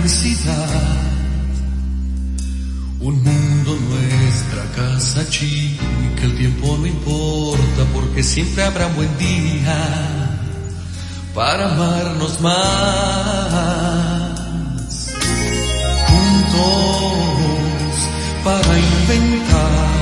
inmensidad. Un mundo, nuestra casa chica, el tiempo no importa porque siempre habrá un buen día para amarnos más. Juntos para inventar,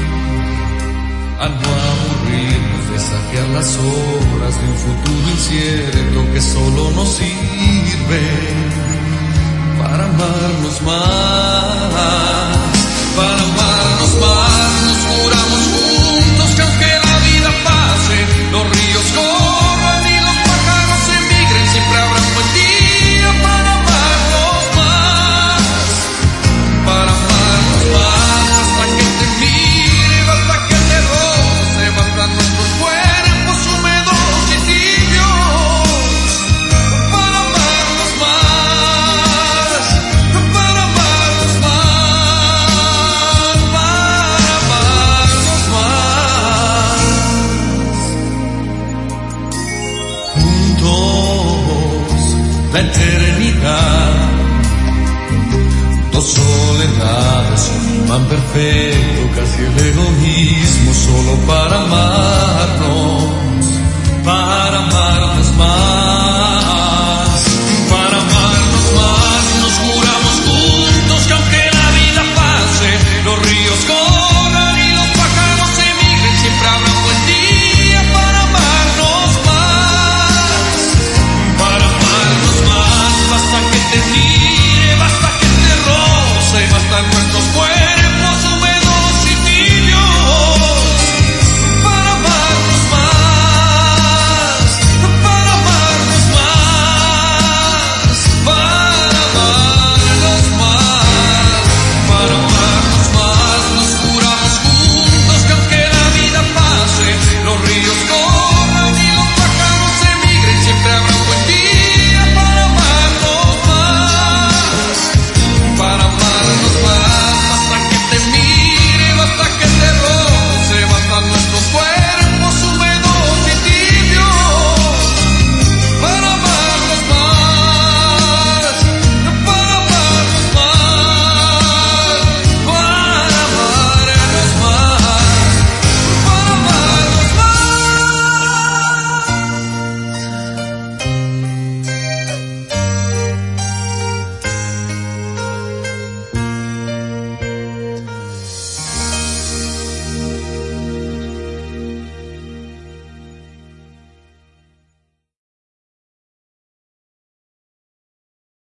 a no aburrirnos, desafiar las horas de un futuro incierto que solo nos sirve para amarnos más. Para amarnos más, nos juramos juntos que aunque la vida pase, los ríos corran y los pájaros emigren, siempre habrá un buen día para amarnos más. Para amarnos más, hasta que te mire, hasta que te roce, basta nuestros cuerpos húmedos y tibios. Para amarnos más, para amarnos más, para amarnos más. Juntos, la eternidad. Dos soledades, un imán perfecto, casi el egoísmo, solo para amarnos más.